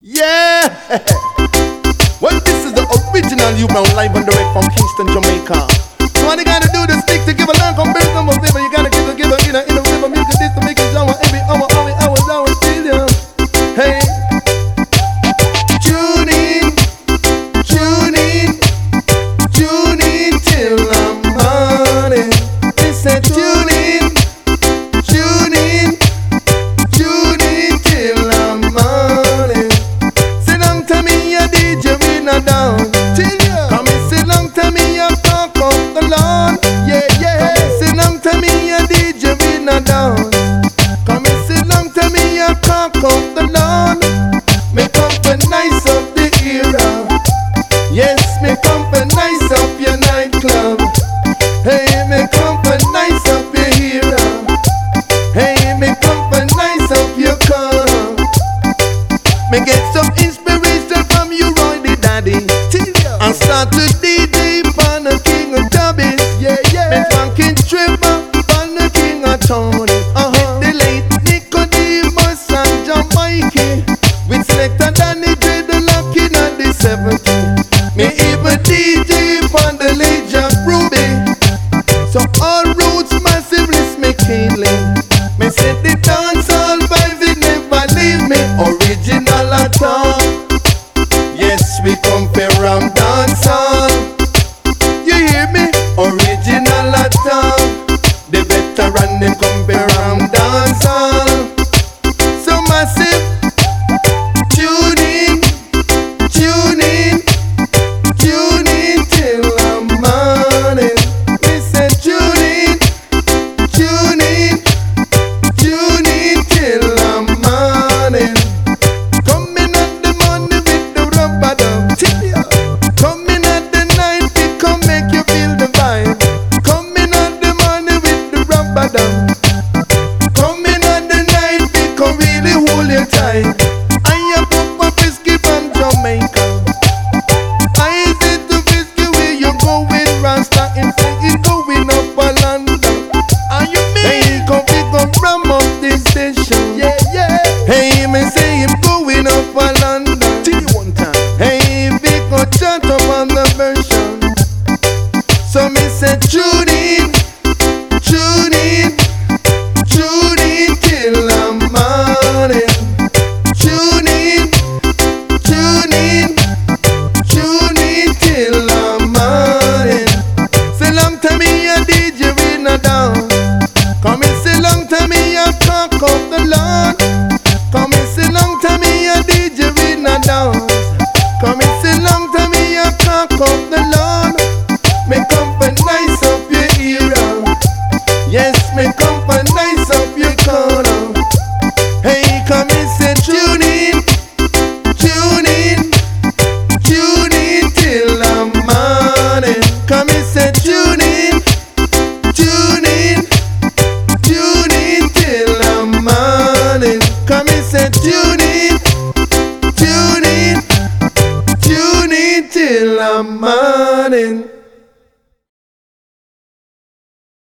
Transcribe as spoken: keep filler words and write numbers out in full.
Yeah! Well, this is the original U Brown live and direct from Kingston, Jamaica. So what you gotta do to stick to give a long comparison of flavor. You gotta give a, give a, in a, in a flavor, milk this to make it shower every hour, hour, hours, hours, till you. Hey! Tune in, tune in, tune in till I'm morning. Listen, tune in, tune in, tune in till I'm morning. Sit down to me, a D J, we not down. Come and sit down to me, a talk of the Lord. Yeah, yeah. Sit down to me, a D J, we not down. Come and sit down to me, a talk of the Lord. Make up a nice up the era. Yes, make up a nice up your nightclub. Hey, make up a nice up your era. Hey, make up a nice up your car. Me get some inspiration from you, Roy the Daddy. And start to D J on the King of Jabbies. Yeah, yeah. Me funkin' stripper on the King of Tony. Uh-huh. The late Nicodemus and Jamaica. With Selector Danny J, the lock in at the seventies. Me even D J on the late Jack Ruby. So all roots massively McKinley. Me say the dance all vibes, it never leave me. Original at all. Yes, we come from dancehall. You hear me? Original at all. The veteran them come from dancehall. So massive. Tune in, tune in, tune in till I'm morning. We say tune in, tune in, tune in till I'm morning. Coming at the morning with the rubber dub. Coming at the night, we come make you feel the vibe. Coming at the morning with the rubber dub. Coming at the night, we come really hold you tight. I am up a whiskey from Jamaica. I is it the whiskey where you going, Rasta? In fact, it's going up a London. Are you me? Hey, come pick up from up this station. Yeah, yeah. Hey, me say him going up a London. Till you one time. Hey, big go chat up on the version. So me say tune in, tune in, tune in till I'm morning. Tune in, tune in, tune in till I'm morning. Say long to me a D J we not down. Come and say long to me a talk of the Lord. Come and say long to me a D J we not down. Come and say long to me a talk of the Lord. Make up a nice up your era. Yes, make up a nice up your corner. Hey, come and say tune in, tune in, tune in till I'm morning. Come and say tune in, tune in, tune in till I'm morning. Come and say tune in.